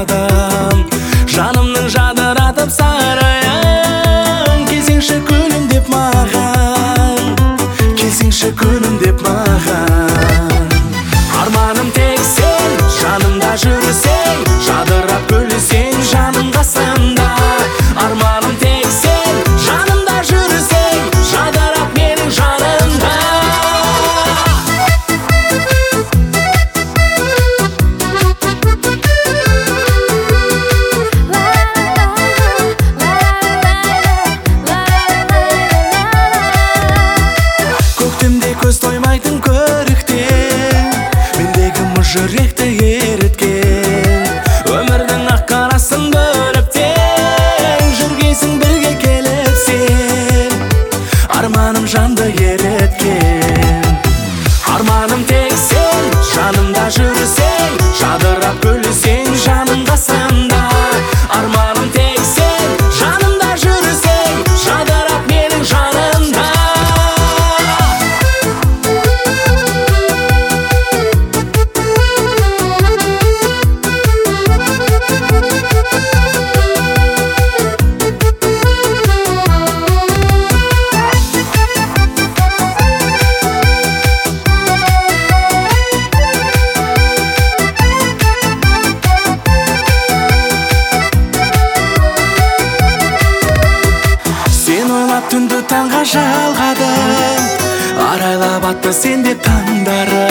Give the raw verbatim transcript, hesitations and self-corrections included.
сарқадым, жанымның жадыратып сарайын. Келсеңші күнім деп маған, келсеңші күнім деп маған. Арманым тек сен, жанымда жүрсең, жадырап күлсең жаным қасымда. Арманым тек сен, жанымда жүрсең, жадырап менің жанымда. Көктемде көз тоймайтын көріктен, мендегі мұз жүректі еріткен. Өмірдің ақ қарасын бөліп тең, жүргейсің бірге келіп сен. Арманым жанды еріткен. Арманым тек сен, жанымда жүрсең, жадырап күлсең жаным қасымда. Арманым тек сен, жанымда жүрсең, жадырап менің жанымда. Сен ойлап түнді таңға жалғадым, арайлап атты сен де таңдары.